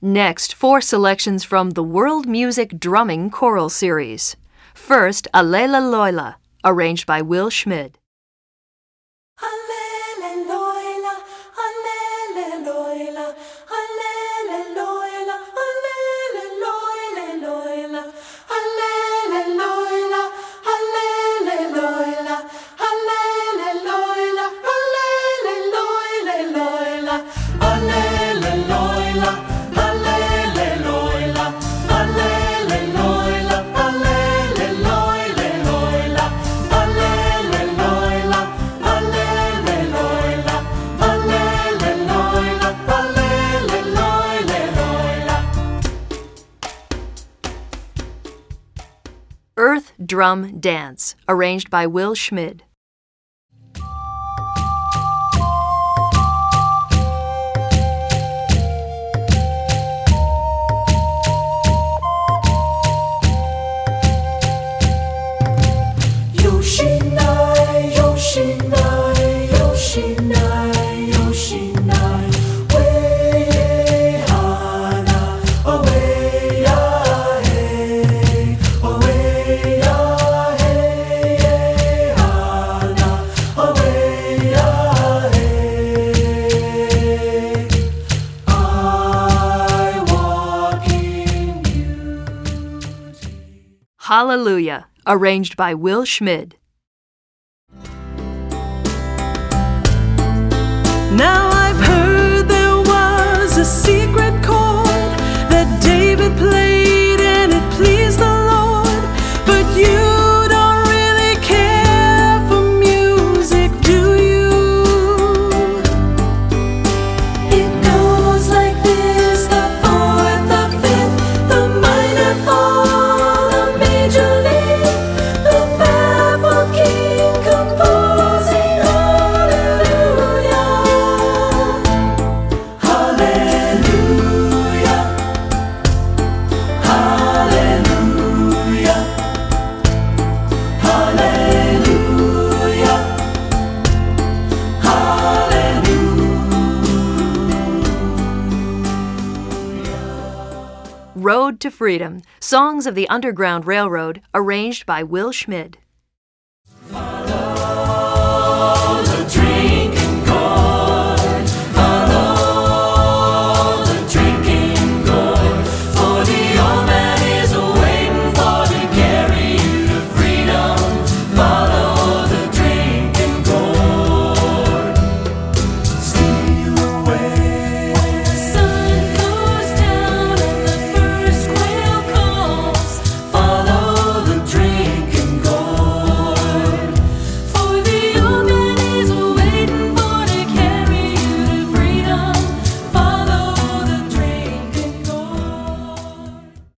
Next, 4 selections from the World Music Drumming Choral Series. First, Allela Loila, arranged by Will Schmid. Earth Drum Dance, arranged by Will Schmid. Yoshinai, Yoshinai, Yoshinai, Yoshinai, way hana, away ya hey, away ya hey, hana, away ya hey. I walk in beauty. Hallelujah, arranged by Will Schmid. Now I've heard there was a secret chord that David played and it pleased the Lord, but you don't really care for music, do you? It goes like this: the fourth, the fifth, the minor fall, the major lift, the baffled king composing hallelujah. Hallelujah, hallelujah, hallelujah, hallelujah. Road to Freedom, Songs of the Underground Railroad, arranged by Will Schmid.